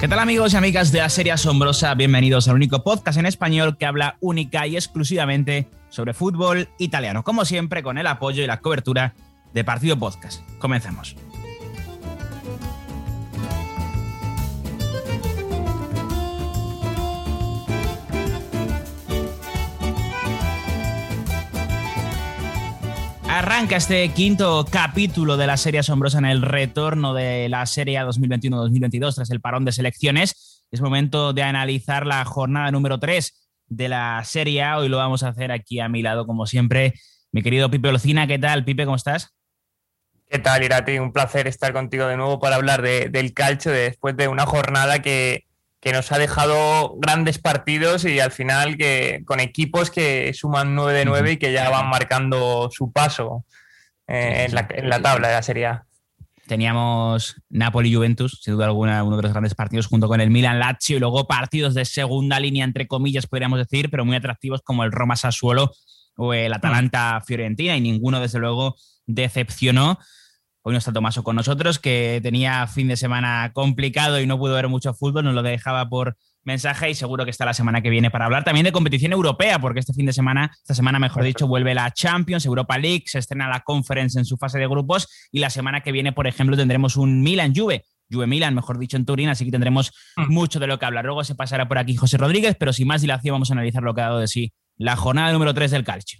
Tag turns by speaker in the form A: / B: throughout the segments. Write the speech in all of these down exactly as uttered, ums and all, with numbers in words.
A: ¿Qué tal, amigos y amigas de la serie asombrosa? Bienvenidos al único podcast en español que habla única y exclusivamente sobre fútbol italiano. Como siempre, con el apoyo y la cobertura de Partido Podcast. Comenzamos. Arranca este quinto capítulo de la serie asombrosa en el retorno de la Serie A dos mil veintiuno dos mil veintidós tras el parón de selecciones. Es momento de analizar la jornada número tres de la Serie A. Hoy lo vamos a hacer aquí a mi lado, como siempre, mi querido Pipe Olcina. ¿Qué tal, Pipe? ¿Cómo estás?
B: ¿Qué tal, Irati? Un placer estar contigo de nuevo para hablar de, del calcio después de una jornada que, que nos ha dejado grandes partidos y al final que con equipos que suman nueve de nueve y que ya van marcando su paso eh, en, la, en la tabla de la Serie A.
A: Teníamos Napoli-Juventus, sin duda alguna, uno de los grandes partidos, junto con el Milan-Lazio, y luego partidos de segunda línea, entre comillas, podríamos decir, pero muy atractivos, como el Roma-Sassuolo o el Atalanta-Fiorentina, y ninguno, desde luego, decepcionó. Hoy no está Tomaso con nosotros, que tenía fin de semana complicado y no pudo ver mucho fútbol, nos lo dejaba por mensaje y seguro que está la semana que viene para hablar también de competición europea, porque este fin de semana, esta semana mejor dicho, vuelve la Champions, Europa League, se estrena la Conference en su fase de grupos y la semana que viene, por ejemplo, tendremos un Milan-Juve, Juve-Milan, mejor dicho, en Turín, así que tendremos mm. mucho de lo que hablar. Luego se pasará por aquí José Rodríguez, pero sin más dilación vamos a analizar lo que ha dado de sí la jornada número tres del calcio.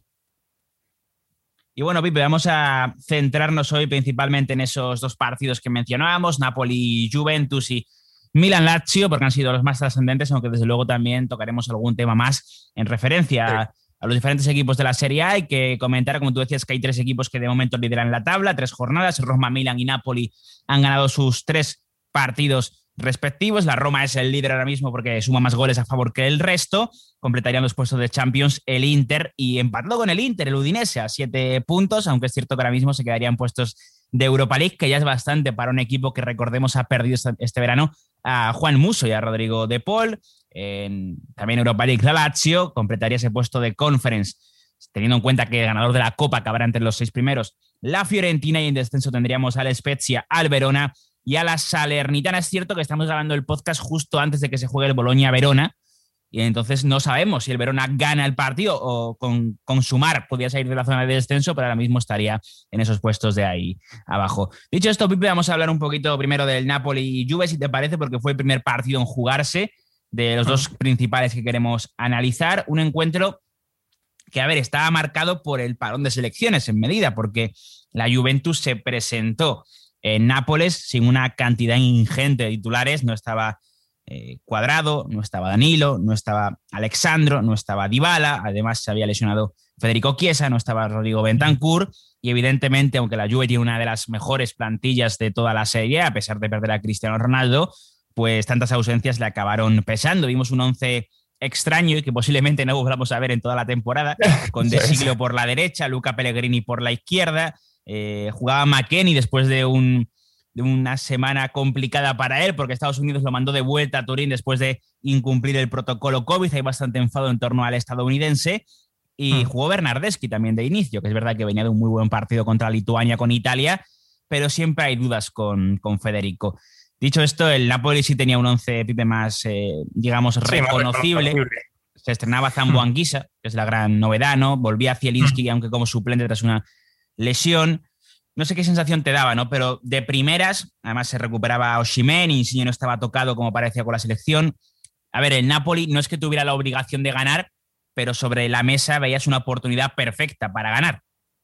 A: Y bueno, Pipe, vamos a centrarnos hoy principalmente en esos dos partidos que mencionábamos, Napoli-Juventus y Milan-Lazio, porque han sido los más trascendentes, aunque desde luego también tocaremos algún tema más en referencia sí. a, a los diferentes equipos de la Serie A. Hay que comentar, como tú decías, que hay tres equipos que de momento lideran la tabla, tres jornadas. Roma, Milan y Napoli han ganado sus tres partidos respectivos. La Roma es el líder ahora mismo porque suma más goles a favor que el resto. Completarían los puestos de Champions el Inter y empatado con el Inter, el Udinese, a siete puntos, aunque es cierto que ahora mismo se quedarían puestos de Europa League, que ya es bastante para un equipo que, recordemos, ha perdido este verano a Juan Musso y a Rodrigo De Paul. En, también Europa League, la Lazio completaría ese puesto de Conference, teniendo en cuenta que el ganador de la Copa acabará entre los seis primeros. La Fiorentina, y en descenso tendríamos al Spezia, al Verona y a la Salernitana. Es cierto que estamos grabando el podcast justo antes de que se juegue el Bolonia-Verona, y entonces no sabemos si el Verona gana el partido o con, con sumar podría salir de la zona de descenso, pero ahora mismo estaría en esos puestos de ahí abajo. Dicho esto, Pipe, vamos a hablar un poquito primero del Napoli y Juve, si te parece, porque fue el primer partido en jugarse de los dos principales que queremos analizar. Un encuentro que, a ver, estaba marcado por el parón de selecciones en medida, porque la Juventus se presentó en Nápoles sin una cantidad ingente de titulares. No estaba eh, Cuadrado, no estaba Danilo, no estaba Alexandro, no estaba Dybala, además se había lesionado Federico Chiesa, no estaba Rodrigo Bentancur, y evidentemente, aunque la Juve tiene una de las mejores plantillas de toda la serie, a pesar de perder a Cristiano Ronaldo, pues tantas ausencias le acabaron pesando. Vimos un once extraño y que posiblemente no volvamos a ver en toda la temporada, con De Siglio por la derecha, Luca Pellegrini por la izquierda. Eh, jugaba McKennie después de, un, de una semana complicada para él, porque Estados Unidos lo mandó de vuelta a Turín después de incumplir el protocolo COVID. Hay bastante enfado en torno al estadounidense. Y hmm. jugó Bernardeschi también de inicio, que es verdad que venía de un muy buen partido contra Lituania con Italia, pero siempre hay dudas con, con Federico. Dicho esto, el Napoli sí tenía un once, Pipe, más, eh, digamos, sí, reconocible. Más reconocible. Se estrenaba Zambo Anguissa, que es la gran novedad, ¿no? Volvía Zielinski, hmm. aunque como suplente tras una lesión. No sé qué sensación te daba, ¿no? Pero de primeras, además se recuperaba Osimhen y Insigne no estaba tocado como parecía con la selección. A ver, el Napoli no es que tuviera la obligación de ganar, pero sobre la mesa veías una oportunidad perfecta para ganar.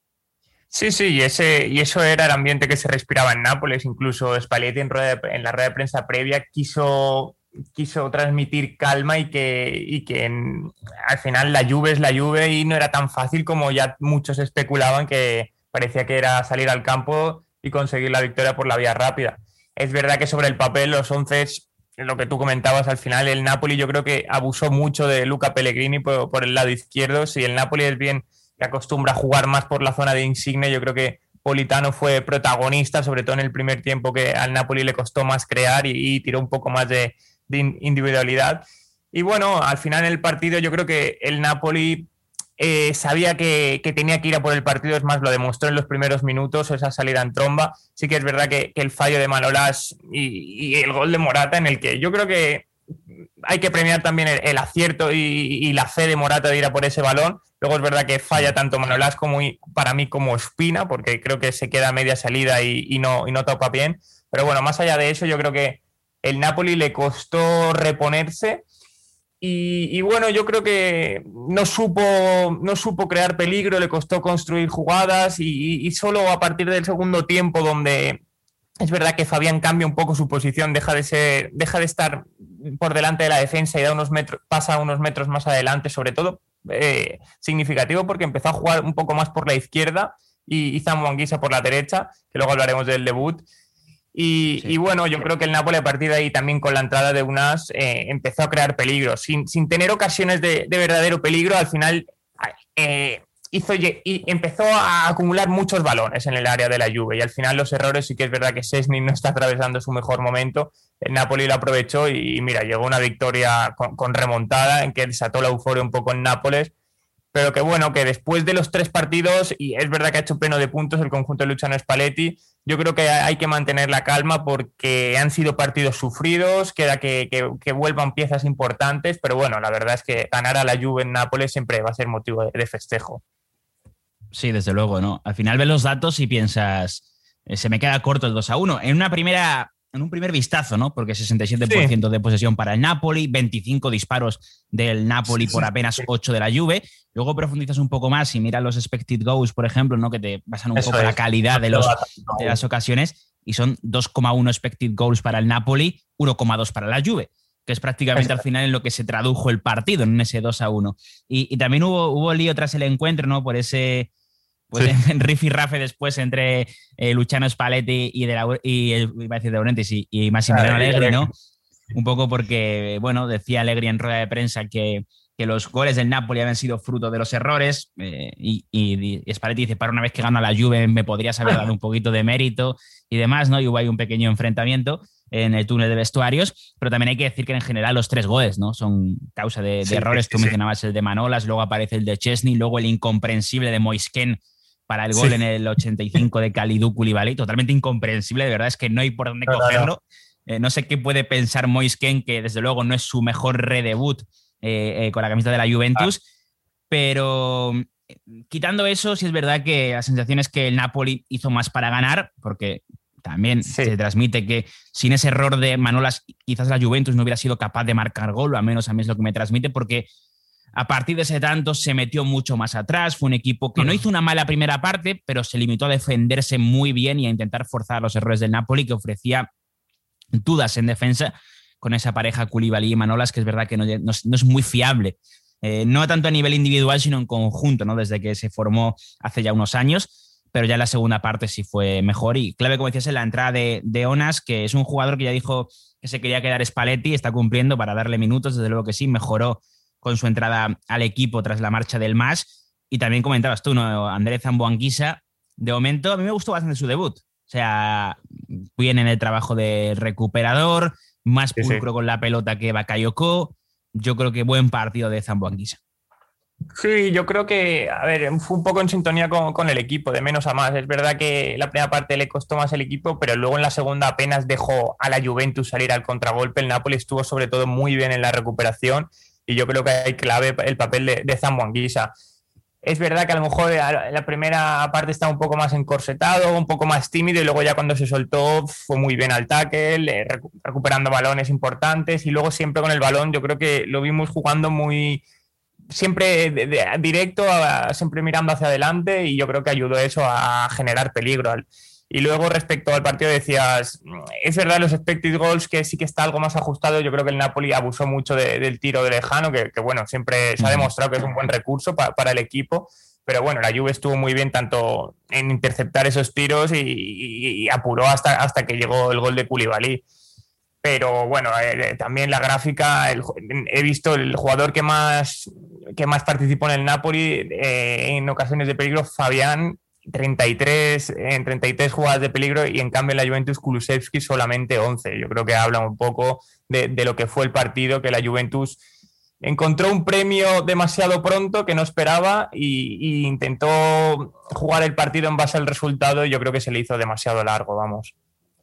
B: Sí, sí, y, ese, y eso era el ambiente que se respiraba en Nápoles. Incluso Spalletti en, rueda de, en la rueda de prensa previa quiso, quiso transmitir calma y que, y que en, al final la Juve es la Juve y no era tan fácil como ya muchos especulaban, que parecía que era salir al campo y conseguir la victoria por la vía rápida. Es verdad que sobre el papel los once, lo que tú comentabas al final, el Napoli yo creo que abusó mucho de Luca Pellegrini por, por el lado izquierdo. Si el Napoli es bien que acostumbra a jugar más por la zona de Insigne, yo creo que Politano fue protagonista, sobre todo en el primer tiempo, que al Napoli le costó más crear y, y tiró un poco más de, de individualidad. Y bueno, al final en el partido yo creo que el Napoli eh, sabía que, que tenía que ir a por el partido, es más, lo demostró en los primeros minutos, esa salida en tromba. Sí que es verdad que, que el fallo de Manolas y, y el gol de Morata, en el que yo creo que hay que premiar también el, el acierto y, y la fe de Morata de ir a por ese balón. Luego es verdad que falla tanto Manolas como para mí como Ospina, porque creo que se queda a media salida y, y, no, y no topa bien. Pero bueno, más allá de eso, yo creo que el Napoli le costó reponerse y, y bueno, yo creo que no supo, no supo crear peligro, le costó construir jugadas y, y solo a partir del segundo tiempo, donde es verdad que Fabián cambia un poco su posición, deja de ser, deja de estar por delante de la defensa y da unos metros, pasa unos metros más adelante, sobre todo eh, significativo porque empezó a jugar un poco más por la izquierda y, y Zambo Anguissa por la derecha, que luego hablaremos del debut. Y, sí. y bueno, yo creo que el Napoli a partir de ahí también con la entrada de Unas eh, empezó a crear peligro, sin, sin tener ocasiones de, de verdadero peligro. Al final eh, hizo y empezó a acumular muchos balones en el área de la Juve y al final los errores, sí que es verdad que Szczęsny no está atravesando su mejor momento, el Napoli lo aprovechó y, y mira, llegó una victoria con, con remontada en que desató la euforia un poco en Nápoles, pero que bueno, que después de los tres partidos, y es verdad que ha hecho pleno de puntos el conjunto de Luciano Spalletti, yo creo que hay que mantener la calma porque han sido partidos sufridos, queda que, que, que vuelvan piezas importantes, pero bueno, la verdad es que ganar a la Juve en Nápoles siempre va a ser motivo de, de festejo.
A: Sí, desde luego, ¿no? Al final ves los datos y piensas, eh, se me queda corto el dos a uno. En una primera, en un primer vistazo, ¿no? Porque sesenta y siete por ciento sí. de posesión para el Napoli, veinticinco disparos del Napoli por apenas ocho de la Juve. Luego profundizas un poco más y miras los expected goals, por ejemplo, ¿no? Que te basan un Eso poco es. la calidad de, los, de las ocasiones y son dos coma uno expected goals para el Napoli, uno coma dos para la Juve, que es prácticamente Eso. al final en lo que se tradujo el partido, en ese dos a uno. Y, y también hubo, hubo lío tras el encuentro, ¿no? Por ese... Pues sí. en Riff y Rafe después entre eh, Luciano Spalletti y, de la, y el, iba a decir de Laurentiis y, y Massimiliano Allegri, ¿no? Un poco porque, bueno, decía Allegri en rueda de prensa que, que los goles del Napoli habían sido fruto de los errores eh, y, y, y Spalletti dice, para una vez que gano a la Juve me podrías haber dado un poquito de mérito y demás, ¿no? Y hubo ahí un pequeño enfrentamiento en el túnel de vestuarios, pero también hay que decir que en general los tres goles, ¿no? Son causa de, de sí, errores. Sí, Tú sí. mencionabas el de Manolas, luego aparece el de Szczęsny, luego el incomprensible de Moisken para el gol sí. en el ochenta y cinco de Kalidou Koulibaly, totalmente incomprensible, de verdad es que no hay por dónde no, cogerlo. No, no. Eh, no sé qué puede pensar Moisken, que desde luego no es su mejor redebut eh, eh, con la camiseta de la Juventus, ah. pero eh, quitando eso, sí es verdad que la sensación es que el Napoli hizo más para ganar, porque también sí. se transmite que sin ese error de Manolas quizás la Juventus no hubiera sido capaz de marcar gol, o al menos a mí es lo que me transmite, porque a partir de ese tanto se metió mucho más atrás, fue un equipo que no hizo una mala primera parte, pero se limitó a defenderse muy bien y a intentar forzar los errores del Napoli, que ofrecía dudas en defensa con esa pareja Koulibaly y Manolas, que es verdad que no, no, no es muy fiable, eh, no tanto a nivel individual, sino en conjunto, ¿no? Desde que se formó hace ya unos años, pero ya en la segunda parte sí fue mejor y clave, como decías, en la entrada de, de Onas, que es un jugador que ya dijo que se quería quedar Spalletti, está cumpliendo para darle minutos, desde luego que sí, mejoró con su entrada al equipo tras la marcha del M A S. Y también comentabas tú, ¿no? André Zambo Anguissa, de momento a mí me gustó bastante su debut. O sea, bien en el trabajo de recuperador, más sí, pulcro sí. con la pelota que Bakayoko. Yo creo que buen partido de Zambo Anguissa.
B: Sí, yo creo que, a ver, fue un poco en sintonía con, con el equipo, de menos a más. Es verdad que la primera parte le costó más el equipo, pero luego en la segunda apenas dejó a la Juventus salir al contragolpe. El Napoli estuvo sobre todo muy bien en la recuperación y yo creo que hay clave el papel de, de Zambo Anguissa. Es verdad que a lo mejor la primera parte estaba un poco más encorsetado, un poco más tímido y luego ya cuando se soltó fue muy bien al tackle, recuperando balones importantes y luego siempre con el balón yo creo que lo vimos jugando muy... siempre de, de, directo, a, siempre mirando hacia adelante y yo creo que ayudó eso a generar peligro. Y luego respecto al partido decías, es verdad los expected goals que sí que está algo más ajustado, yo creo que el Napoli abusó mucho de, del tiro de lejano, que, que bueno, siempre se ha demostrado que es un buen recurso pa, para el equipo, pero bueno, la Juve estuvo muy bien tanto en interceptar esos tiros y, y, y apuró hasta, hasta que llegó el gol de Koulibaly. Pero bueno, eh, también la gráfica, el, he visto el jugador que más, que más participó en el Napoli eh, en ocasiones de peligro, Fabián, treinta y tres, en treinta y tres jugadas de peligro y en cambio en la Juventus Kulusevski solamente once. Yo creo que habla un poco de, de lo que fue el partido, que la Juventus encontró un premio demasiado pronto que no esperaba y, y intentó jugar el partido en base al resultado y yo creo que se le hizo demasiado largo, vamos.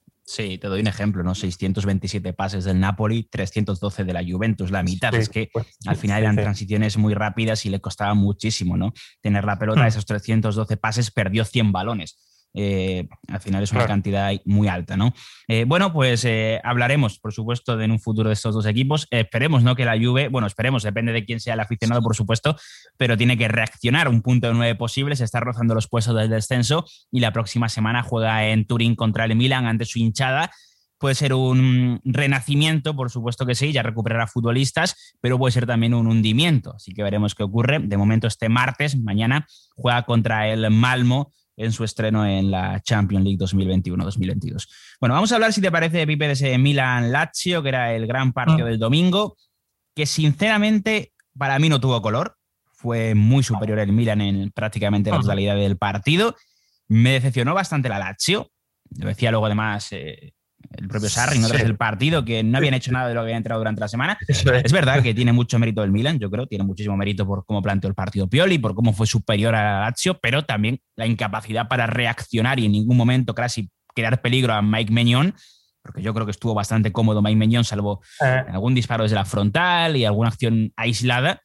A: Sí, te doy un ejemplo, ¿no? seiscientos veintisiete pases del Napoli, trescientos doce de la Juventus, la mitad. Sí, es que pues, al final sí, eran sí. transiciones muy rápidas y le costaba muchísimo, ¿no? Tener la pelota, hmm. esos trescientos doce pases, perdió cien balones. Eh, al final es una claro. cantidad muy alta, ¿no? Eh, bueno, pues eh, hablaremos, por supuesto, de en un futuro de estos dos equipos. Eh, esperemos, ¿no? Que la Juve, bueno, esperemos, depende de quién sea el aficionado, por supuesto, pero tiene que reaccionar un punto de nueve posible, se está rozando los puestos del descenso y la próxima semana juega en Turín contra el Milan ante su hinchada. Puede ser un renacimiento, por supuesto que sí, ya recuperará futbolistas, pero puede ser también un hundimiento, así que veremos qué ocurre. De momento este martes, mañana, juega contra el Malmo en su estreno en la Champions League dos mil veintiuno dos mil veintidós. Bueno, vamos a hablar, si te parece, Pipe, de ese Milan-Lazio, que era el gran partido del domingo, que sinceramente para mí no tuvo color. Fue muy superior el Milan en prácticamente la totalidad del partido. Me decepcionó bastante la Lazio. Lo decía luego además eh, el propio Sarri, ¿no? Tras el partido, que no habían hecho nada de lo que habían entrado durante la semana. Es. es verdad que tiene mucho mérito el Milan, yo creo, tiene muchísimo mérito por cómo planteó el partido Pioli, por cómo fue superior a la Lazio, pero también la incapacidad para reaccionar y en ningún momento casi crear peligro a Mike Maignan, porque yo creo que estuvo bastante cómodo Mike Maignan, salvo eh. algún disparo desde la frontal y alguna acción aislada.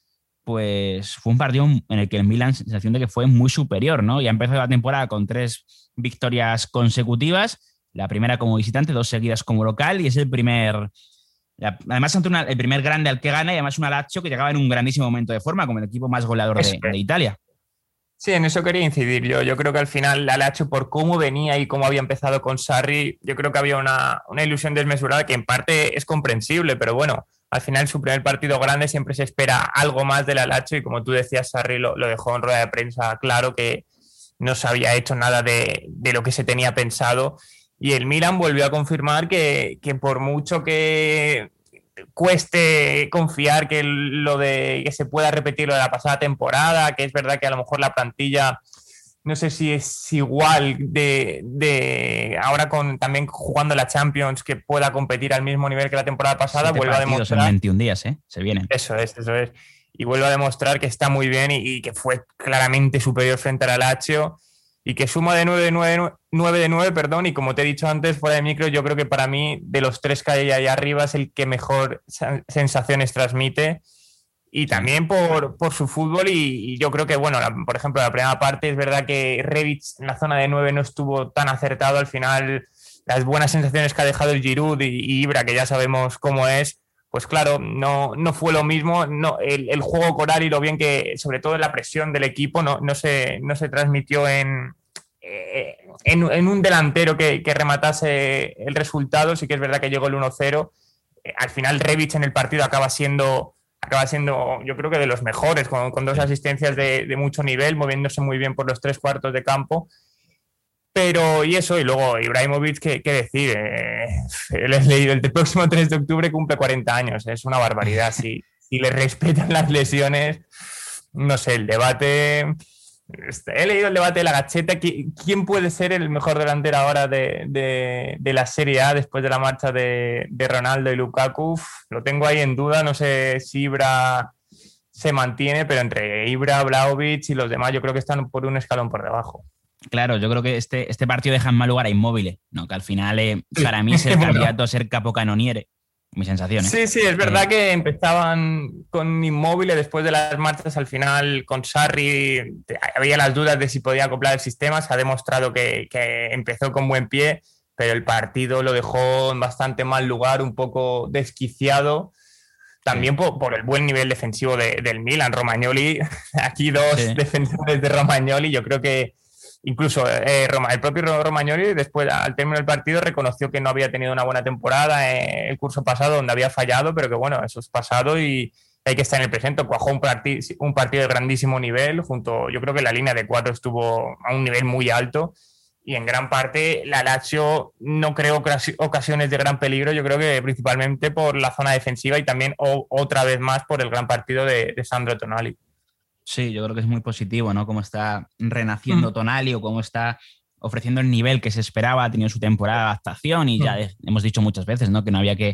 A: Pues fue un partido en el que el Milan, sensación de que fue muy superior, ¿no? Ya empezó la temporada con tres victorias consecutivas, la primera como visitante, dos seguidas como local, y es el primer, además ante una, el primer grande al que gana, y además una Lazio que llegaba en un grandísimo momento de forma, como el equipo más goleador de, de Italia.
B: Sí, en eso quería incidir yo. Yo creo que al final la Lazio, por cómo venía y cómo había empezado con Sarri, yo creo que había una, una ilusión desmesurada que en parte es comprensible, pero bueno, al final su primer partido grande siempre se espera algo más de la Lazio y como tú decías, Sarri lo, lo dejó en rueda de prensa claro que no se había hecho nada de, de lo que se tenía pensado. Y el Milan volvió a confirmar que, que por mucho que cueste confiar que lo de que se pueda repetir lo de la pasada temporada, que es verdad que a lo mejor la plantilla no sé si es igual de, de ahora con también jugando la Champions, que pueda competir al mismo nivel que la temporada pasada,
A: Siete
B: vuelve a demostrar
A: en veintiún días, ¿eh? Se vienen.
B: Eso es, eso es. Y vuelve a demostrar que está muy bien y, y que fue claramente superior frente a la Lazio. Y que suma de nueve de nueve, nueve de nueve, perdón, y como te he dicho antes, fuera de micro, yo creo que para mí, de los tres que hay ahí arriba, es el que mejor sensaciones transmite, y también por, por su fútbol, y, y yo creo que, bueno, la, por ejemplo, la primera parte es verdad que Rebic en la zona de nueve no estuvo tan acertado, al final las buenas sensaciones que ha dejado el Giroud y, y Ibra, que ya sabemos cómo es, pues claro, no, no fue lo mismo, no, el, el juego coral y lo bien que, sobre todo en la presión del equipo, no, no, se, no se transmitió en, eh, en, en un delantero que, que rematase el resultado. Sí que es verdad que llegó el uno cero. Eh, al final Rebic en el partido acaba siendo, acaba siendo yo creo que de los mejores, con, con dos asistencias de, de mucho nivel, moviéndose muy bien por los tres cuartos de campo. Pero, y eso, y luego Ibrahimovic, ¿qué, qué decir? Eh, les he leído, el próximo tres de octubre cumple cuarenta años, es una barbaridad. Si, si le respetan las lesiones, no sé, el debate... He leído el debate de la Gacheta. ¿Quién puede ser el mejor delantero ahora de, de, de la Serie A después de la marcha de, de Ronaldo y Lukaku? Uf, lo tengo ahí en duda, no sé si Ibra se mantiene, pero entre Ibra, Vlahovic y los demás yo creo que están por un escalón por debajo.
A: Claro, yo creo que este, este partido deja en mal lugar a Immobile, ¿no? Que al final eh, para mí es el candidato a ser capocanoniere, mi sensación. ¿eh?
B: Sí, sí, es verdad eh, que empezaban con Immobile después de las marchas, al final con Sarri había las dudas de si podía acoplar el sistema, se ha demostrado que, que empezó con buen pie, pero el partido lo dejó en bastante mal lugar, un poco desquiciado. También sí. por, por el buen nivel defensivo de, del Milan, Romagnoli, aquí dos sí. defensores de Romagnoli, yo creo que incluso eh, Roma, el propio Romagnoli después al término del partido reconoció que no había tenido una buena temporada eh, el curso pasado, donde había fallado, pero que bueno, eso es pasado y hay que estar en el presente. Cuajó un, partid, un partido de grandísimo nivel, junto, yo creo que la línea de cuatro estuvo a un nivel muy alto y en gran parte la Lazio no creó ocasiones de gran peligro, yo creo que principalmente por la zona defensiva y también o, otra vez más por el gran partido de, de Sandro Tonali.
A: Sí, yo creo que es muy positivo, ¿no? Cómo está renaciendo mm. Tonali o cómo está ofreciendo el nivel que se esperaba, ha tenido su temporada de adaptación y mm. ya hemos dicho muchas veces, ¿no? Que no había que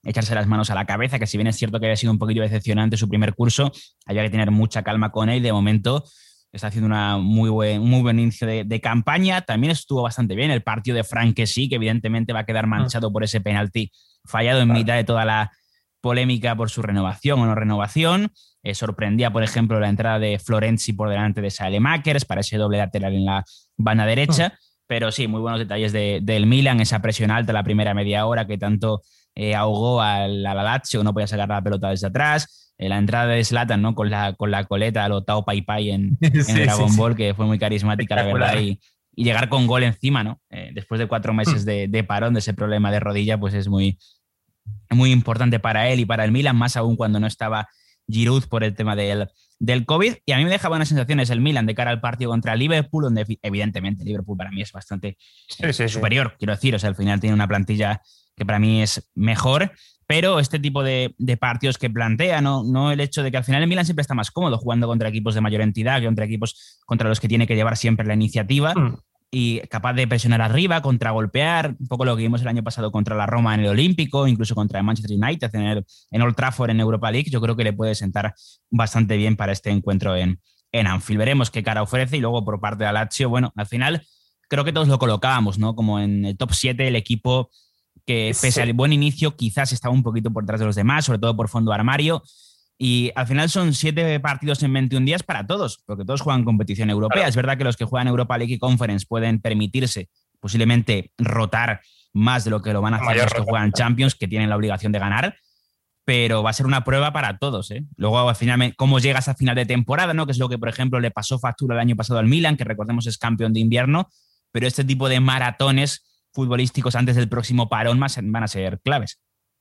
A: echarse las manos a la cabeza, que si bien es cierto que había sido un poquillo decepcionante su primer curso, había que tener mucha calma con él. De momento está haciendo una muy buen, muy buen inicio de, de campaña. También estuvo bastante bien el partido de Frank Kessie, que evidentemente va a quedar manchado por ese penalti fallado en mitad de toda la polémica por su renovación o no renovación. Eh, sorprendía, por ejemplo, la entrada de Florenzi por delante de Saelemaekers para ese doble lateral en la banda derecha. Oh. Pero sí, muy buenos detalles de, del Milan, esa presión alta la primera media hora que tanto eh, ahogó al, al Lazio, no podía sacar la pelota desde atrás. Eh, la entrada de Zlatan, ¿no? con, la, con la coleta a lo Tao Pai Pai en, sí, en Dragon sí, Ball, sí. que fue muy carismática, la verdad. Y, y llegar con gol encima, ¿no? Eh, después de cuatro meses de, de parón, de ese problema de rodilla, pues es muy, muy importante para él y para el Milan, más aún cuando no estaba Giroud por el tema del, del COVID. Y a mí me deja buenas sensaciones el Milan de cara al partido contra Liverpool, donde evidentemente Liverpool para mí es bastante sí, sí, superior, sí. quiero decir. O sea, al final tiene una plantilla que para mí es mejor, pero este tipo de, de partidos que plantea, ¿no? no el hecho de que al final el Milan siempre está más cómodo jugando contra equipos de mayor entidad que contra equipos contra los que tiene que llevar siempre la iniciativa. Mm. Y capaz de presionar arriba, contragolpear, un poco lo que vimos el año pasado contra la Roma en el Olímpico, incluso contra el Manchester United en, el, en Old Trafford en Europa League. Yo creo que le puede sentar bastante bien para este encuentro en, en Anfield. Veremos qué cara ofrece. Y luego por parte de Lazio, bueno, al final creo que todos lo colocábamos, ¿no? Como en el top siete, el equipo que pese sí. al buen inicio quizás estaba un poquito por detrás de los demás, sobre todo por fondo de armario. Y al final son siete partidos en veintiún días para todos, porque todos juegan competición europea. Claro. Es verdad que los que juegan Europa League y Conference pueden permitirse posiblemente rotar más de lo que lo van a hacer los que juegan Champions, que tienen la obligación de ganar, pero va a ser una prueba para todos, ¿eh? Luego, al final, cómo llegas a final de temporada, ¿no? Que es lo que, por ejemplo, le pasó factura el año pasado al Milan, que recordemos es campeón de invierno, pero este tipo de maratones futbolísticos antes del próximo parón más van a ser claves.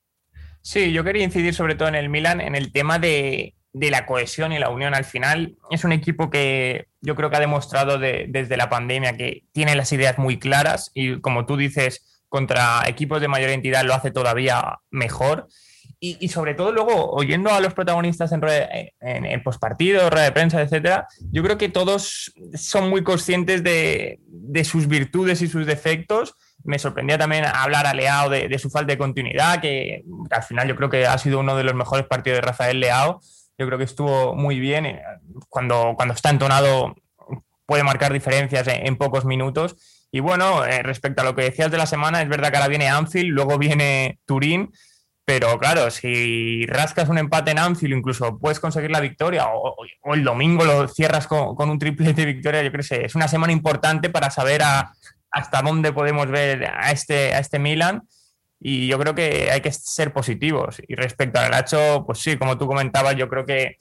B: Sí, yo quería incidir sobre todo en el Milan, en el tema de, de la cohesión y la unión. Al final es un equipo que yo creo que ha demostrado de, desde la pandemia que tiene las ideas muy claras y, como tú dices, contra equipos de mayor entidad lo hace todavía mejor. Y, y sobre todo luego, oyendo a los protagonistas en, en, en postpartido, rueda de prensa, etcétera, yo creo que todos son muy conscientes de, de sus virtudes y sus defectos. Me sorprendía también hablar a Leao de, de su falta de continuidad, que, que al final yo creo que ha sido uno de los mejores partidos de Rafael Leao. Yo creo que estuvo muy bien. Cuando, cuando está entonado puede marcar diferencias en, en pocos minutos. Y bueno, eh, respecto a lo que decías de la semana, es verdad que ahora viene Anfield, luego viene Turín, pero claro, si rascas un empate en Anfield, incluso puedes conseguir la victoria, o, o el domingo lo cierras con, con un triplete de victoria, yo creo que es una semana importante para saber a hasta dónde podemos ver a este, a este Milan, y yo creo que hay que ser positivos. Y respecto al Lazio, pues sí, como tú comentabas, yo creo que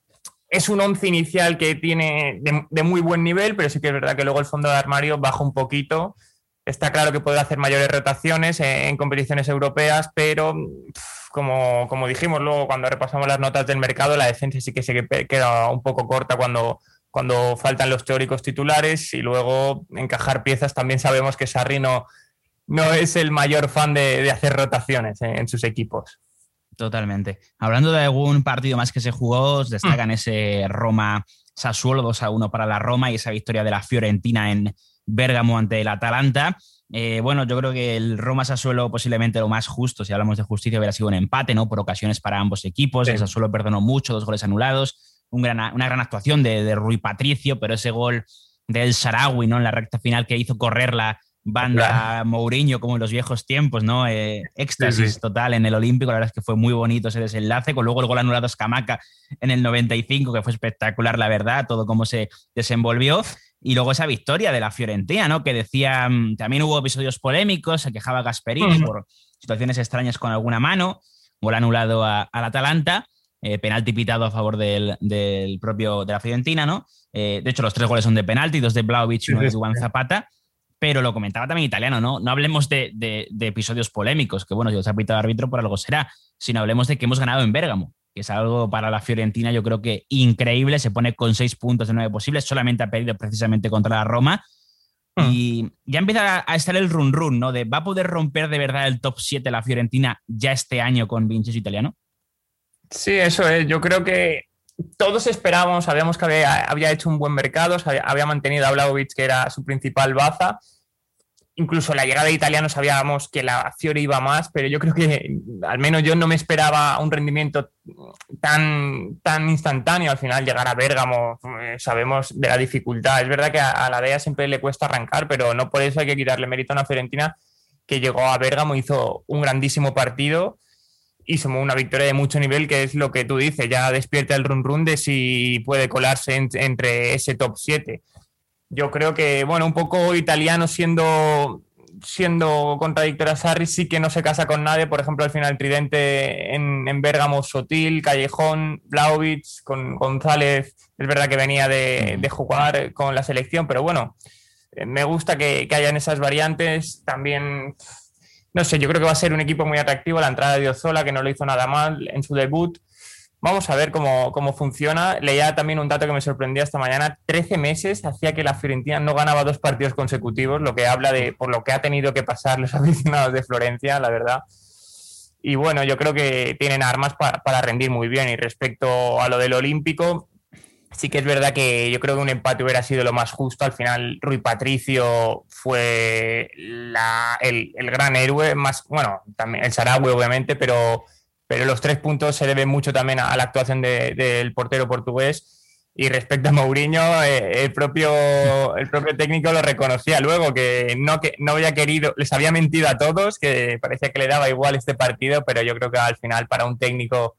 B: es un once inicial que tiene de, de muy buen nivel, pero sí que es verdad que luego el fondo de armario baja un poquito. Está claro que puede hacer mayores rotaciones en, en competiciones europeas, pero pff, como, como dijimos luego cuando repasamos las notas del mercado, la defensa sí que se queda un poco corta cuando... cuando faltan los teóricos titulares, y luego encajar piezas. También sabemos que Sarri no, no es el mayor fan de, de hacer rotaciones en, en sus equipos.
A: Totalmente. Hablando de algún partido más que se jugó, destacan mm. ese Roma-Sassuolo dos a uno para la Roma y esa victoria de la Fiorentina en Bérgamo ante el Atalanta. Eh, bueno, yo creo que el Roma-Sassuolo posiblemente lo más justo, si hablamos de justicia, hubiera sido un empate, ¿no? Por ocasiones para ambos equipos. Sí. El Sassuolo perdonó mucho, dos goles anulados. Un gran, una gran actuación de, de Rui Patricio, pero ese gol del Sarawi, ¿no? En la recta final que hizo correr la banda claro. Mourinho como en los viejos tiempos, ¿no? Eh, éxtasis sí, sí. total en el Olímpico. La verdad es que fue muy bonito ese desenlace, con luego el gol anulado a Scamacca en el noventa y cinco, que fue espectacular, la verdad, todo cómo se desenvolvió. Y luego esa victoria de la Fiorentina, ¿no? Que decía, también hubo episodios polémicos, se quejaba Gasperini uh-huh. por situaciones extrañas con alguna mano, gol anulado a, al Atalanta. Eh, penalti pitado a favor del, del propio de la Fiorentina, ¿no? Eh, de hecho, los tres goles son de penalti, dos de Vlahovic y uno de Duván Zapata, pero lo comentaba también Italiano, ¿no? No hablemos de, de, de episodios polémicos, que bueno, si los ha pitado el árbitro por algo será, sino hablemos de que hemos ganado en Bérgamo, que es algo para la Fiorentina yo creo que increíble. Se pone con seis puntos de nueve posibles, solamente ha perdido precisamente contra la Roma, hmm. y ya empieza a estar el run run, ¿no? De ¿va a poder romper de verdad el top siete la Fiorentina ya este año con Vincenzo Italiano?
B: Sí, eso es. Yo creo que todos esperábamos, sabíamos que había, había hecho un buen mercado, había, había mantenido a Vlahovic, que era su principal baza, incluso la llegada de Italiano sabíamos que la Fiore iba más, pero yo creo que al menos yo no me esperaba un rendimiento tan, tan instantáneo. Al final llegar a Bérgamo, eh, sabemos de la dificultad. Es verdad que a, a la D E A siempre le cuesta arrancar, pero no por eso hay que quitarle mérito a una Fiorentina que llegó a Bérgamo, hizo un grandísimo partido y sumó una victoria de mucho nivel, que es lo que tú dices, ya despierta el run run de si puede colarse en, entre ese top siete. Yo creo que, bueno, un poco Italiano siendo, siendo contradictorio a Sarri, sí que no se casa con nadie. Por ejemplo, al final Tridente en, en Bérgamo, Sotil, Callejón, Vlahovic, con González, es verdad que venía de, de jugar con la selección, pero bueno, me gusta que, que hayan esas variantes. También, no sé, yo creo que va a ser un equipo muy atractivo. La entrada de Ozzola, que no lo hizo nada mal en su debut. Vamos a ver cómo, cómo funciona. Leía también un dato que me sorprendió esta mañana. trece meses hacía que la Fiorentina no ganaba dos partidos consecutivos, lo que habla de por lo que ha tenido que pasar los aficionados de Florencia, la verdad. Y bueno, yo creo que tienen armas para, para rendir muy bien. Y respecto a lo del Olímpico, sí que es verdad que yo creo que un empate hubiera sido lo más justo. Al final, Rui Patricio fue la, el, el gran héroe, más, bueno, también el Sarawi, obviamente, pero... pero los tres puntos se deben mucho también a la actuación de, del portero portugués. Y respecto a Mourinho, eh, el, propio, el propio técnico lo reconocía luego, que no, que no había querido, les había mentido a todos, que parecía que le daba igual este partido, pero yo creo que al final para un técnico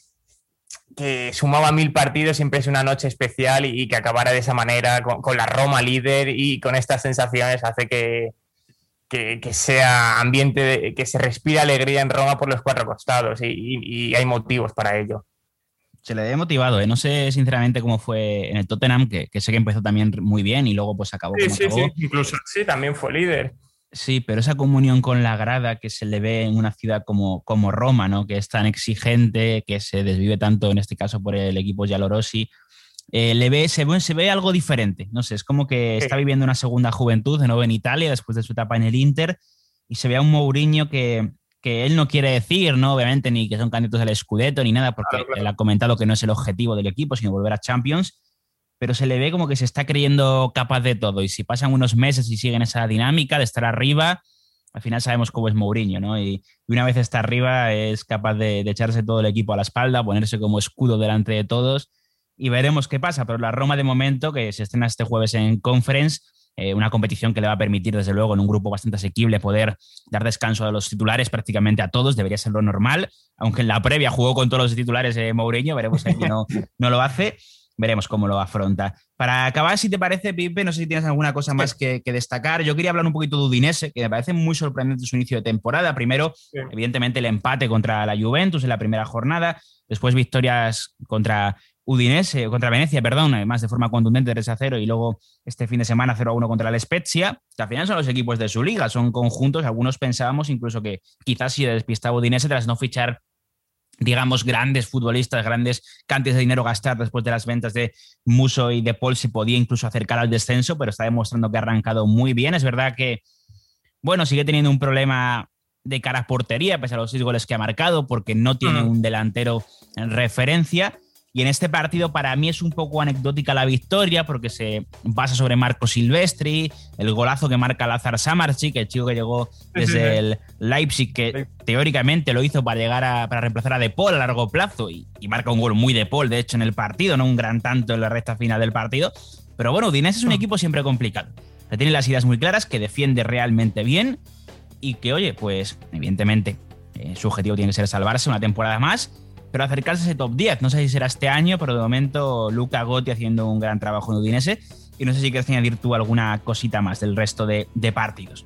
B: que sumaba mil partidos siempre es una noche especial, y, y que acabara de esa manera con, con la Roma líder y con estas sensaciones hace que... Que, que sea ambiente, de, que se respire alegría en Roma por los cuatro costados, y, y, y hay motivos para ello.
A: Se le había motivado, ¿eh? No sé sinceramente cómo fue en el Tottenham, que, que sé que empezó también muy bien y luego pues acabó
B: sí,
A: como
B: sí,
A: acabó.
B: Sí, incluso sí, también fue líder.
A: Sí, pero esa comunión con la grada que se le ve en una ciudad como, como Roma, ¿no? Que es tan exigente, que se desvive tanto en este caso por el equipo Giallorossi, Eh, le ve, se, ve, se ve algo diferente, no sé, es como que
B: Sí.
A: está viviendo una segunda juventud de nuevo en Italia después de su etapa en el Inter, y se ve a un Mourinho que, que él no quiere decir, ¿no? Obviamente, ni que son candidatos al Scudetto ni nada, porque
B: Claro, claro.
A: él ha comentado que no es el objetivo del equipo, sino volver a Champions, pero se le ve como que se está creyendo capaz de todo, y si pasan unos meses y siguen esa dinámica de estar arriba, al final sabemos cómo es Mourinho, ¿no? Y, y una vez está arriba es capaz de, de echarse todo el equipo a la espalda, ponerse como escudo delante de todos, y veremos qué pasa. Pero la Roma, de momento, que se estrena este jueves en Conference, eh, una competición que le va a permitir, desde luego, en un grupo bastante asequible, poder dar descanso a los titulares prácticamente a todos, debería ser lo normal, aunque en la previa jugó con todos los titulares de eh, Mourinho, veremos si aquí no, no lo hace, veremos cómo lo afronta. Para acabar, si te parece, Pipe, no sé si tienes alguna cosa más que, que destacar. Yo quería hablar un poquito de Udinese, que me parece muy sorprendente su inicio de temporada. Primero, sí. evidentemente, el empate contra la Juventus en la primera jornada, después victorias contra Udinese, contra Venecia, perdón, además de forma contundente tres a cero, y luego este fin de semana cero a uno contra el Spezia, que al final son los equipos de su liga, son conjuntos. Algunos pensábamos incluso que quizás si despistaba Udinese tras no fichar, digamos, grandes futbolistas, grandes cantidades de dinero gastar después de las ventas de Musso y de Paul, se podía incluso acercar al descenso, pero está demostrando que ha arrancado muy bien. Es verdad que, bueno, sigue teniendo un problema de cara a portería, pese a los seis goles que ha marcado, porque no tiene un delantero en referencia. Y en este partido para mí es un poco anecdótica la victoria, porque se basa sobre Marco Silvestri, el golazo que marca Lazar Samardzic, el chico que llegó desde el Leipzig, que teóricamente lo hizo para llegar a, para reemplazar a De Paul a largo plazo, y, y marca un gol muy De Paul, de hecho, en el partido, no un gran tanto en la recta final del partido. Pero bueno, Udinese es un equipo siempre complicado, que tiene las ideas muy claras, que defiende realmente bien, y que, oye, pues evidentemente eh, su objetivo tiene que ser salvarse una temporada más, pero acercarse a ese top diez. No sé si será este año, pero de momento Luca Gotti haciendo un gran trabajo en Udinese, y no sé si quieres añadir tú alguna cosita más del resto de, de partidos.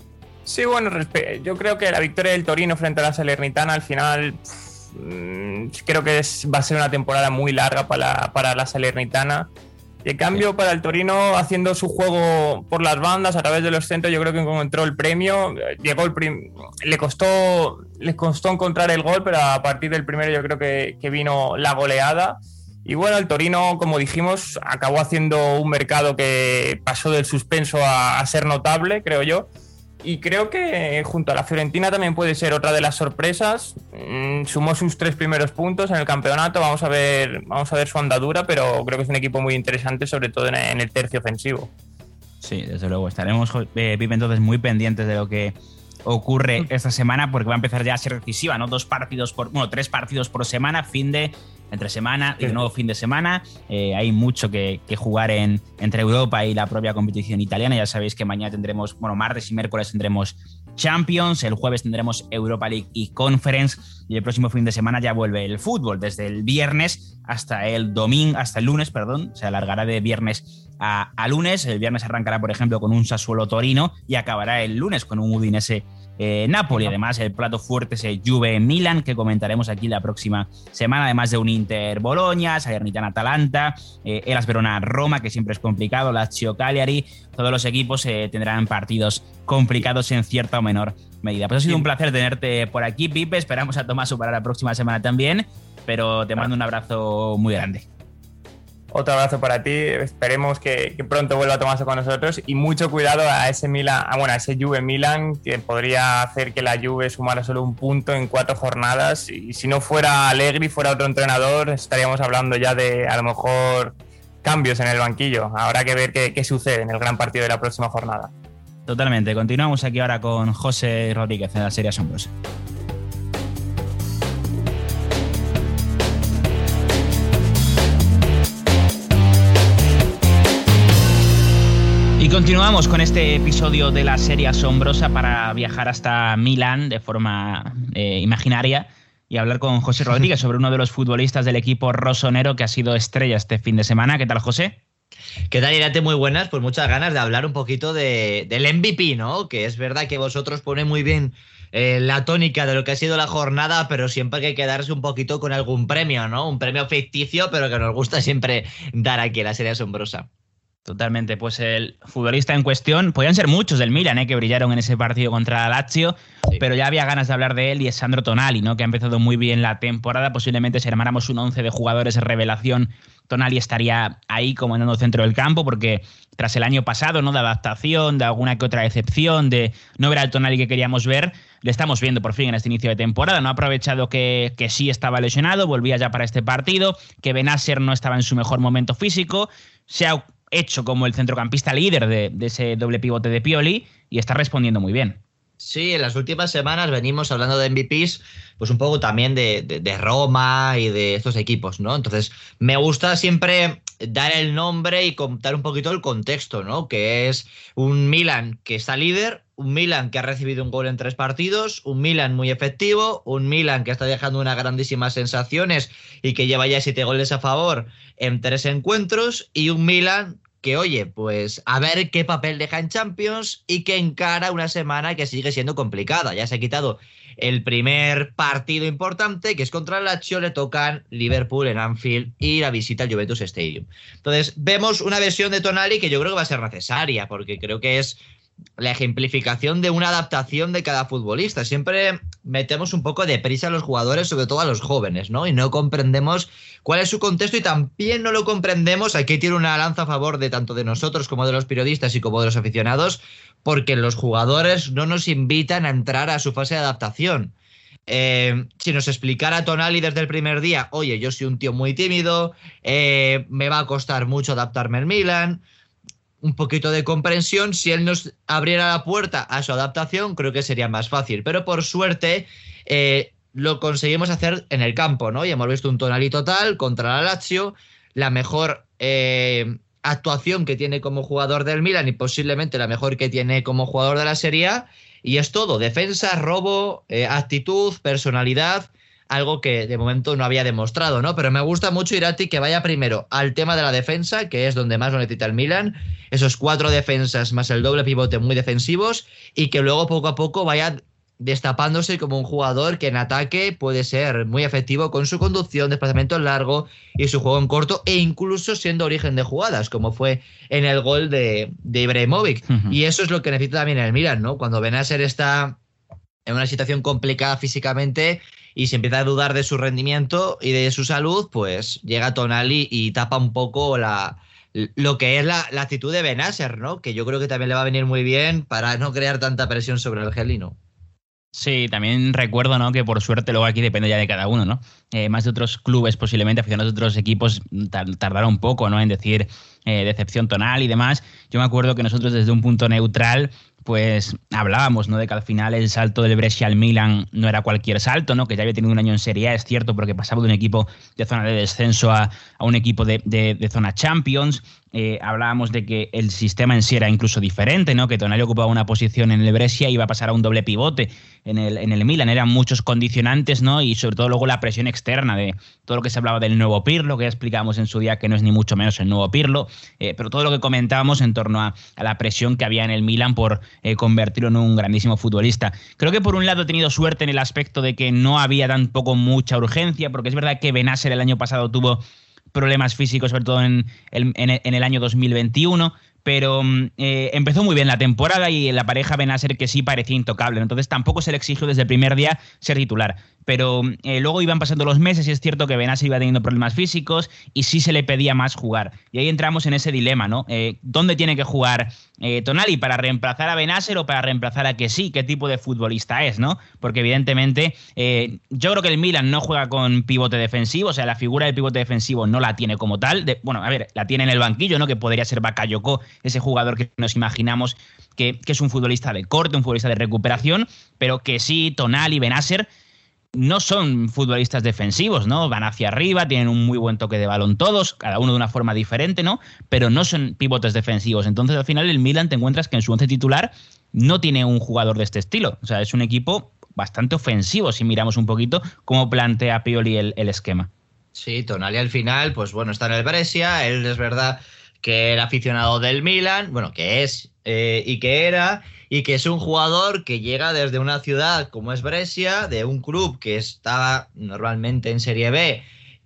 B: Sí, bueno, yo creo que la victoria del Torino frente a la Salernitana al final pff, creo que es, va a ser una temporada muy larga para la, para la Salernitana. Y en cambio, sí, para el Torino, haciendo su juego por las bandas, a través de los centros, yo creo que encontró el premio. Llegó el prim- le costó le costó encontrar el gol, pero a partir del primero yo creo que, que vino la goleada. Y bueno, el Torino, como dijimos, acabó haciendo un mercado que pasó del suspenso a, a ser notable, creo yo. Y creo que junto a la Fiorentina también puede ser otra de las sorpresas. Mm, sumó sus tres primeros puntos en el campeonato. Vamos a ver, vamos a ver su andadura, pero creo que es un equipo muy interesante, sobre todo en, en el tercio ofensivo.
A: Sí, desde luego. Estaremos, eh, Pipe, entonces muy pendientes de lo que ocurre esta semana, porque va a empezar ya a ser decisiva, ¿no? Dos partidos por, bueno, tres partidos por semana, fin de, entre semana y de nuevo fin de semana. Eh, hay mucho que, que jugar en, entre Europa y la propia competición italiana. Ya sabéis que mañana tendremos, bueno, martes y miércoles tendremos Champions, el jueves tendremos Europa League y Conference, y el próximo fin de semana ya vuelve el fútbol, desde el viernes hasta el domingo, hasta el lunes, perdón, se alargará de viernes a, a lunes. El viernes arrancará, por ejemplo, con un Sassuolo Torino y acabará el lunes con un Udinese Eh, Napoli. Además, el plato fuerte es el Juve Milan, que comentaremos aquí la próxima semana, además de un Inter Bologna, Salernitana Atalanta, eh, Hellas Verona Roma, que siempre es complicado, Lazio Cagliari. Todos los equipos eh, tendrán partidos complicados en cierta o menor medida. Pues ha sido un placer tenerte por aquí, Pipe. Esperamos a Tomaso para la próxima semana también, pero te mando un abrazo muy grande.
B: Otro abrazo para ti, esperemos que, que pronto vuelva Tomaso con nosotros, y mucho cuidado a ese Milan, a, bueno, a ese Juve Milan, que podría hacer que la Juve sumara solo un punto en cuatro jornadas, y si no fuera Allegri, fuera otro entrenador, estaríamos hablando ya de a lo mejor cambios en el banquillo. Habrá que ver qué, qué sucede en el gran partido de la próxima jornada.
A: Totalmente. Continuamos aquí ahora con José Rodríguez en la serie Asombrosa. Y continuamos con este episodio de la serie Asombrosa para viajar hasta Milán de forma eh, imaginaria y hablar con José Rodríguez sobre uno de los futbolistas del equipo rosonero que ha sido estrella este fin de semana. ¿Qué tal, José?
C: ¿Qué tal, Irate? Muy buenas, pues muchas ganas de hablar un poquito de, del M V P, ¿no? Que es verdad que vosotros ponéis muy bien eh, la tónica de lo que ha sido la jornada, pero siempre hay que quedarse un poquito con algún premio, ¿no? Un premio ficticio, pero que nos gusta siempre dar aquí en la serie Asombrosa.
A: Totalmente, pues el futbolista en cuestión, podían ser muchos del Milan, ¿eh? Que brillaron en ese partido contra la Lazio, sí. Pero ya había ganas de hablar de él, y es Sandro Tonali, ¿no? Que ha empezado muy bien la temporada. Posiblemente si armáramos un once de jugadores revelación, Tonali estaría ahí comandando el centro del campo, porque tras el año pasado, ¿no? De adaptación, de alguna que otra decepción, de no ver al Tonali que queríamos ver, le estamos viendo por fin en este inicio de temporada. No ha aprovechado que, que sí estaba lesionado, volvía ya para este partido, que Benasser no estaba en su mejor momento físico, se ha hecho como el centrocampista líder de, de ese doble pivote de Pioli y está respondiendo muy bien.
C: Sí, en las últimas semanas venimos hablando de M V Ps, pues un poco también de, de, de Roma y de estos equipos, ¿no? Entonces, me gusta siempre dar el nombre y contar un poquito el contexto, ¿no? Que es un Milan que está líder, un Milan que ha recibido un gol en tres partidos, un Milan muy efectivo, un Milan que está dejando unas grandísimas sensaciones y que lleva ya siete goles a favor en tres encuentros, y un Milan que, oye, pues a ver qué papel deja en Champions y que encara una semana que sigue siendo complicada. Ya se ha quitado el primer partido importante, que es contra el Lazio, le tocan Liverpool en Anfield y la visita al Juventus Stadium. Entonces, vemos una versión de Tonali que yo creo que va a ser necesaria, porque creo que es la ejemplificación de una adaptación de cada futbolista. Siempre metemos un poco de prisa a los jugadores, sobre todo a los jóvenes, ¿no? Y no comprendemos cuál es su contexto, y también no lo comprendemos. Aquí tiene una lanza a favor de tanto de nosotros como de los periodistas y como de los aficionados, porque los jugadores no nos invitan a entrar a su fase de adaptación. Eh, si nos explicara Tonali desde el primer día, oye, yo soy un tío muy tímido, eh, me va a costar mucho adaptarme al Milan, un poquito de comprensión, si él nos abriera la puerta a su adaptación, creo que sería más fácil. Pero por suerte eh, lo conseguimos hacer en el campo, ¿no? Y hemos visto un Tonali total contra la Lazio, la mejor eh, actuación que tiene como jugador del Milan y posiblemente la mejor que tiene como jugador de la Serie A, y es todo: defensa, robo, eh, actitud, personalidad, algo que de momento no había demostrado, ¿no? Pero me gusta mucho, Irati, que vaya primero al tema de la defensa, que es donde más lo necesita el Milan, esos cuatro defensas más el doble pivote muy defensivos, y que luego poco a poco vaya destapándose como un jugador que en ataque puede ser muy efectivo con su conducción, desplazamiento largo y su juego en corto, e incluso siendo origen de jugadas, como fue en el gol de, de Ibrahimovic. Uh-huh. Y eso es lo que necesita también el Milan, ¿no? Cuando Benasser está en una situación complicada físicamente y se empieza a dudar de su rendimiento y de su salud, pues llega Tonali y tapa un poco la, lo que es la, la actitud de Benasser, ¿no? Que yo creo que también le va a venir muy bien para no crear tanta presión sobre el argelino.
A: Sí, también recuerdo, ¿no?, que por suerte luego aquí depende ya de cada uno, ¿no? Eh, más de otros clubes, posiblemente aficionados de otros equipos, tardaron un poco, ¿no?, en decir eh, decepción tonal y demás. Yo me acuerdo que nosotros desde un punto neutral pues hablábamos, ¿no?, de que al final el salto del Brescia al Milan no era cualquier salto, ¿no?, que ya había tenido un año en Serie A, es cierto, porque pasaba de un equipo de zona de descenso a, a un equipo de, de, de zona Champions. Eh, hablábamos de que el sistema en sí era incluso diferente, ¿no?, que Tonali ocupaba una posición en el Brescia y iba a pasar a un doble pivote en el, en el Milan. Eran muchos condicionantes, ¿no?, y sobre todo luego la presión externa de todo lo que se hablaba del nuevo Pirlo, que ya explicábamos en su día que no es ni mucho menos el nuevo Pirlo, eh, pero todo lo que comentábamos en torno a, a la presión que había en el Milan por eh, convertirlo en un grandísimo futbolista. Creo que por un lado he tenido suerte en el aspecto de que no había tampoco mucha urgencia, porque es verdad que Benasser el año pasado tuvo problemas físicos, sobre todo en el, en el año dos mil veintiuno, pero eh, empezó muy bien la temporada y la pareja Benasser que sí parecía intocable, entonces tampoco se le exigió desde el primer día ser titular. Pero eh, luego iban pasando los meses y es cierto que Benasser iba teniendo problemas físicos y sí se le pedía más jugar. Y ahí entramos en ese dilema, ¿no? Eh, ¿Dónde tiene que jugar eh, Tonali? ¿Para reemplazar a Benasser o para reemplazar a Kessie? ¿Qué tipo de futbolista es, no? Porque evidentemente eh, yo creo que el Milan no juega con pivote defensivo, o sea, la figura del pivote defensivo no la tiene como tal. De, bueno, a ver, la tiene en el banquillo, ¿no?, que podría ser Bakayoko, ese jugador que nos imaginamos que, que es un futbolista de corte, un futbolista de recuperación, pero Kessie, Tonali, Benasser no son futbolistas defensivos, ¿no? Van hacia arriba, tienen un muy buen toque de balón todos, cada uno de una forma diferente, ¿no? Pero no son pivotes defensivos. Entonces, al final, el Milan te encuentras que en su once titular no tiene un jugador de este estilo. O sea, es un equipo bastante ofensivo, si miramos un poquito cómo plantea Pioli el, el esquema.
C: Sí, Tonali al final, pues bueno, está en el Brescia, él es verdad que era aficionado del Milan, bueno, que es eh, y que era, y que es un jugador que llega desde una ciudad como es Brescia, de un club que estaba normalmente en Serie B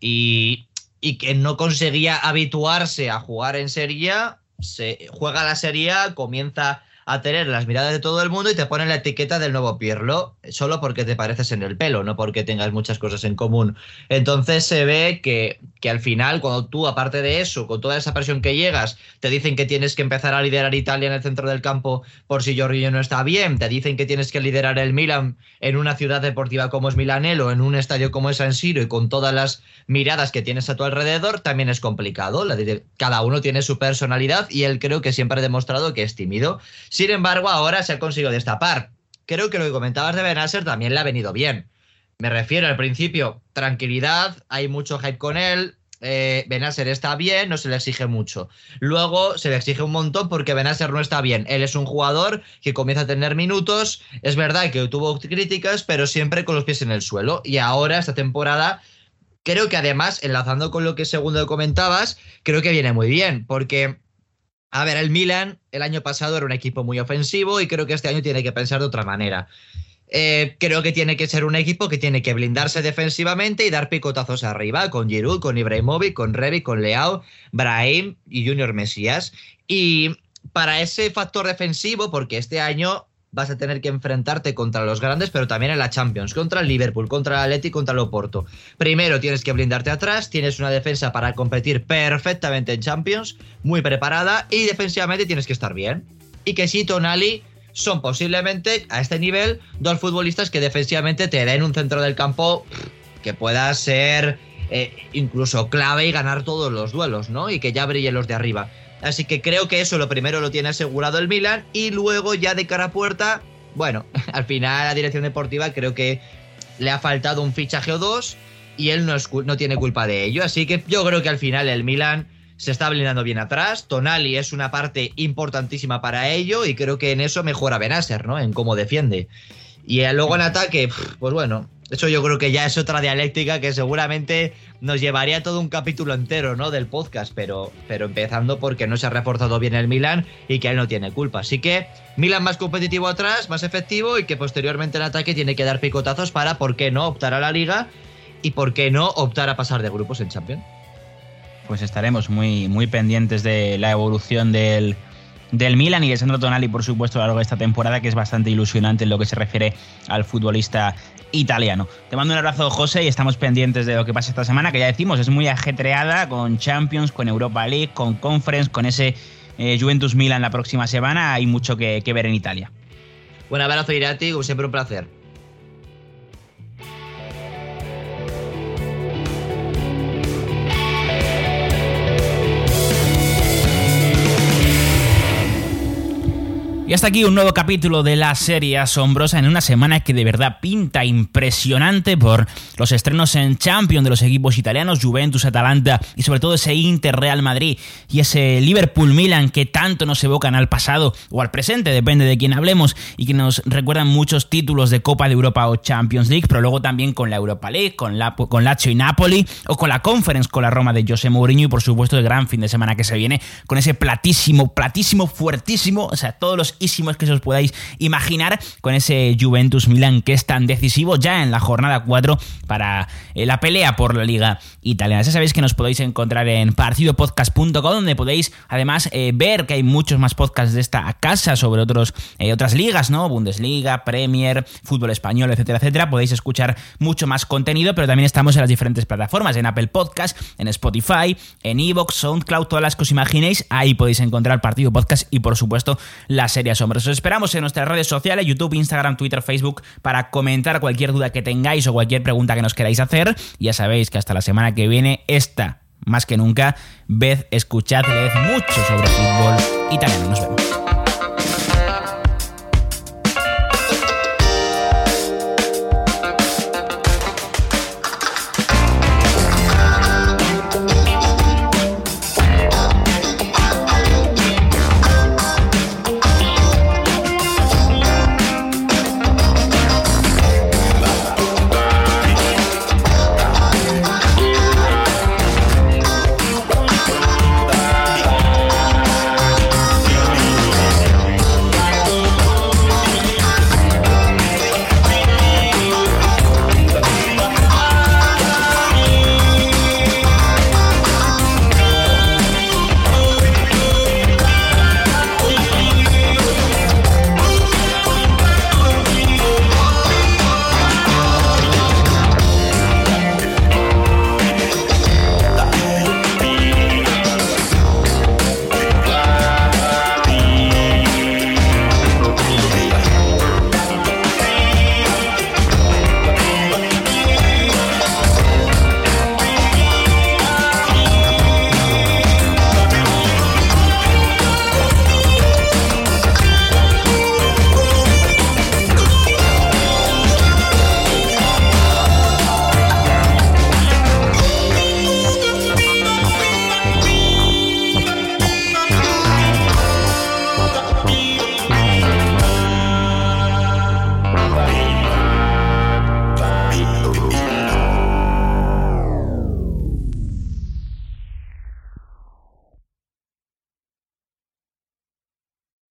C: y, y que no conseguía habituarse a jugar en Serie A, se juega la Serie A, comienza a tener las miradas de todo el mundo y te ponen la etiqueta del nuevo Pirlo solo porque te pareces en el pelo, no porque tengas muchas cosas en común. Entonces se ve que, que al final, cuando tú, aparte de eso, con toda esa presión que llegas, te dicen que tienes que empezar a liderar Italia en el centro del campo por si Jorginho no está bien, te dicen que tienes que liderar el Milan en una ciudad deportiva como es Milanello, en un estadio como es San Siro y con todas las miradas que tienes a tu alrededor, también es complicado. La, cada uno tiene su personalidad y él creo que siempre ha demostrado que es tímido. Sin embargo, ahora se ha conseguido destapar. Creo que lo que comentabas de Benasser también le ha venido bien. Me refiero al principio, tranquilidad, hay mucho hype con él, eh, Benasser está bien, no se le exige mucho. Luego se le exige un montón porque Benasser no está bien. Él es un jugador que comienza a tener minutos, es verdad que tuvo críticas, pero siempre con los pies en el suelo. Y ahora, esta temporada, creo que además, enlazando con lo que segundo comentabas, creo que viene muy bien, porque... A ver, el Milan el año pasado era un equipo muy ofensivo y creo que este año tiene que pensar de otra manera. Eh, creo que tiene que ser un equipo que tiene que blindarse defensivamente y dar picotazos arriba, con Giroud, con Ibrahimovic, con Rebic, con Leao, Brahim y Junior Mesías. Y para ese factor defensivo, porque este año vas a tener que enfrentarte contra los grandes, pero también en la Champions, contra el Liverpool, contra el Atleti, contra el Oporto. Primero tienes que blindarte atrás, tienes una defensa para competir perfectamente en Champions, muy preparada, y defensivamente tienes que estar bien. Y que sí, Tonali son posiblemente, a este nivel, dos futbolistas que defensivamente te den un centro del campo que pueda ser eh, incluso clave y ganar todos los duelos, ¿no? Y que ya brillen los de arriba. Así que creo que eso lo primero lo tiene asegurado el Milan y luego ya de cara a puerta, bueno, al final la dirección deportiva creo que le ha faltado un fichaje o dos y él no, es, no tiene culpa de ello. Así que yo creo que al final el Milan se está blindando bien atrás. Tonali es una parte importantísima para ello y creo que en eso mejora Benasser, ¿no? En cómo defiende. Y luego en ataque, pues bueno, eso yo creo que ya es otra dialéctica que seguramente nos llevaría todo un capítulo entero, ¿no?, del podcast, pero, pero empezando porque no se ha reforzado bien el Milan y que él no tiene culpa. Así que Milan más competitivo atrás, más efectivo y que posteriormente en ataque tiene que dar picotazos para, ¿por qué no?, optar a la Liga y, ¿por qué no?, optar a pasar de grupos en Champions.
A: Pues estaremos muy, muy pendientes de la evolución del... del Milan y de Sandro Tonali, por supuesto, a lo largo de esta temporada, que es bastante ilusionante en lo que se refiere al futbolista italiano. Te mando un abrazo, José, y estamos pendientes de lo que pasa esta semana, que ya decimos, es muy ajetreada, con Champions, con Europa League, con Conference, con ese eh, Juventus-Milan la próxima semana. Hay mucho que, que ver en Italia.
C: Un abrazo, Irati, como siempre un placer.
A: Y hasta aquí un nuevo capítulo de la serie asombrosa en una semana que de verdad pinta impresionante por los estrenos en Champions de los equipos italianos, Juventus, Atalanta y sobre todo ese Inter Real Madrid y ese Liverpool Milan que tanto nos evocan al pasado o al presente, depende de quién hablemos, y que nos recuerdan muchos títulos de Copa de Europa o Champions League, pero luego también con la Europa League, con, la, con Lazio y Napoli o con la Conference con la Roma de José Mourinho y por supuesto el gran fin de semana que se viene con ese platísimo, platísimo, fuertísimo, o sea, todos los ísimos que os podáis imaginar con ese Juventus Milan que es tan decisivo ya en la jornada cuatro para eh, la pelea por la Liga Italiana. Ya sabéis que nos podéis encontrar en partido podcast punto com, donde podéis además eh, ver que hay muchos más podcasts de esta casa sobre otros, eh, otras ligas, ¿no? Bundesliga, Premier, fútbol español, etcétera, etcétera. Podéis escuchar mucho más contenido, pero también estamos en las diferentes plataformas, en Apple Podcast, en Spotify, en Evox, SoundCloud, todas las que os imaginéis. Ahí podéis encontrar Partido Podcast y por supuesto la serie Asombrosa. Os esperamos en nuestras redes sociales, YouTube, Instagram, Twitter, Facebook, para comentar cualquier duda que tengáis o cualquier pregunta que nos queráis hacer. Ya sabéis que hasta la semana que viene, esta, más que nunca, ved, escuchad, leed mucho sobre fútbol italiano. Nos vemos.